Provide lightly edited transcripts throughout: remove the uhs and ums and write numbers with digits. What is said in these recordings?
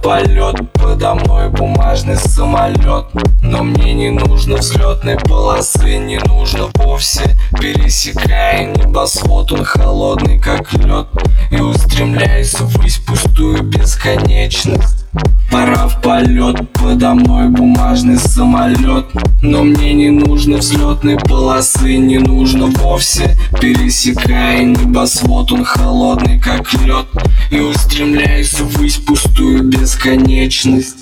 полет, подо мной бумажный самолет. Но мне не нужно взлетной полосы, не нужно вовсе. Пересекая небосвод, он холодный как лед, и устремляюсь ввысь пустую бесконечность. Пора в полет, подо мной бумажный самолет. Но мне не нужно взлетной полосы, не нужно вовсе. Пересекая небосвод, он холодный как лед, и устремляюсь ввысь пустую бесконечность.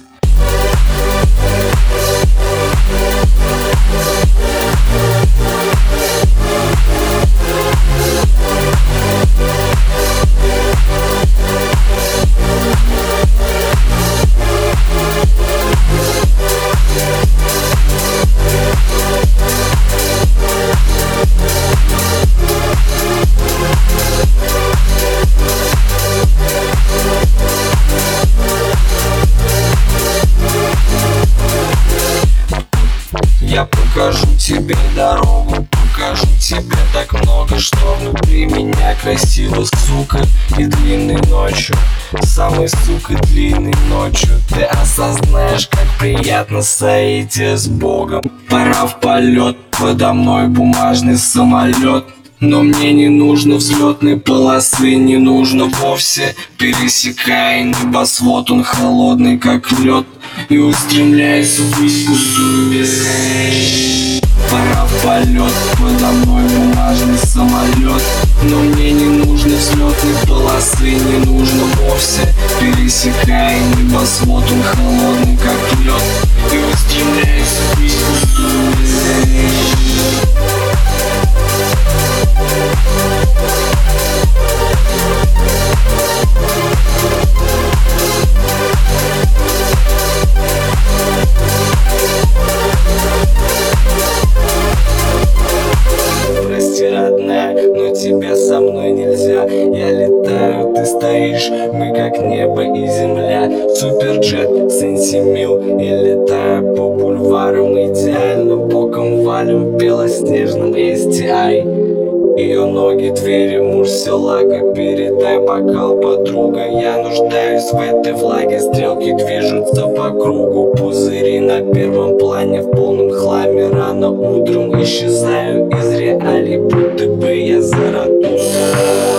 Я покажу тебе дорогу, покажу тебе так много, что внутри меня красиво, сука, и длинной ночью, самой, сука, длинной ночью ты осознаешь, как приятно соитие с Богом. Пора в полет, подо мной бумажный самолет. Но мне не нужно взлетной полосы, не нужно вовсе. Пересекая небосвод, он холодный как лед, и устремляюсь ввысь пустую бесконечность. Пора в полет, подо мной бумажный самолет. Но мне не нужно взлетной полосы, не нужно вовсе. Пересекая небосвод, он холодный как лед, и устремляюсь ввысь пустую бесконечность. Родная, но тебе со мной нельзя. Я летаю, ты стоишь, мы как небо и земля. Суперджет, Сенсимил, и летаю по бульварам идеально. Боком валим в белоснежном STI. Ее ноги, двери, мурсилага. Передай бокал, подруга. Я нуждаюсь в этой влаге. Стрелки движутся по кругу. Пузыри на первом плане в полном хламе. Рано утром исчезаю из реалий, будто бы я Заратустра.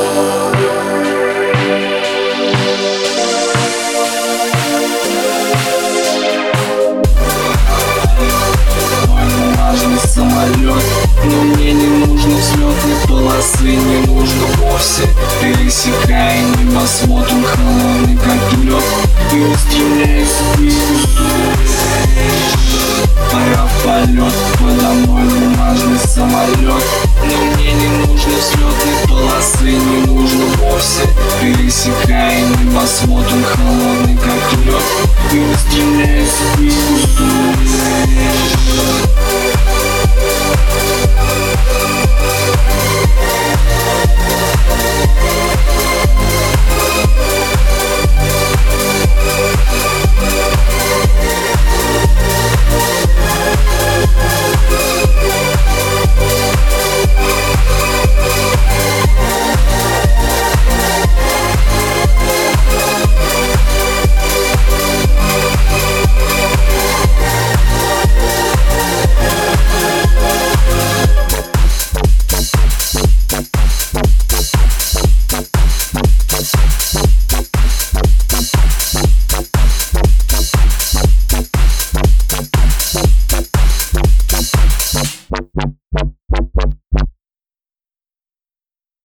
Самолет, но мне не нужно взлетной полосы, не нужно вовсе. Пересекая небосвод, он холодный как лед, и устремляюсь ввысь пустую бесконечность. Пора в полет, подо мной бумажный самолет. Но мне не нужно взлетной полосы, не нужно вовсе. Пересекая небосвод, он холодный как лед, и устремляюсь ввысь пустую бесконечность.